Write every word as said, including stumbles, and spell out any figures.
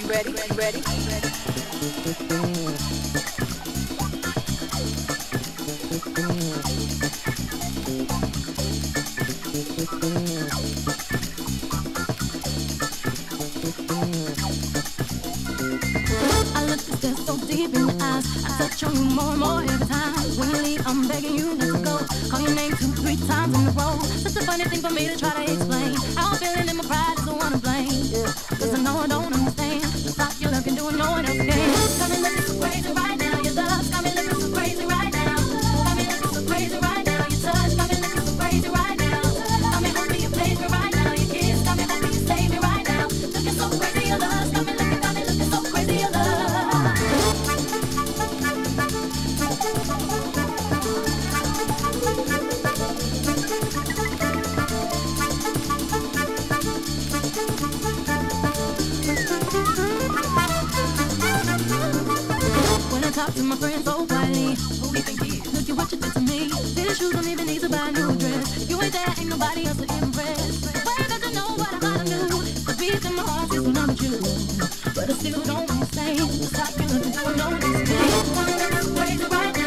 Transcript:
ready, ready. I look to stare so deep in your eyes. I touch on you more and more every time. When you leave, I'm begging you not to go. Call your name two, three times in a row. Such a funny thing for me to try to explain. How I'm feeling and my pride is the one to blame. Yeah. Cause I know I don't understand. Stop your looking, doing no one else can. Got me looking so crazy right now. Your love's got me looking so crazy right now. Got me looking so crazy right now. Your touch got me looking so crazy right now. Got me hoping you please me right now. Your kiss got me hoping you save me right now. Looking so crazy, your love's got me looking, got me looking so crazy, your love. Talk to my friends so quietly. Who you think he is? Look at what you did to me. These shoes don't even need to buy a new dress. You ain't there, ain't nobody else to impress. Way that you know what I gotta do. The beat in my heart is when I'm with you. But I still don't understand. Stop you looking, doing no this thing. Crazy right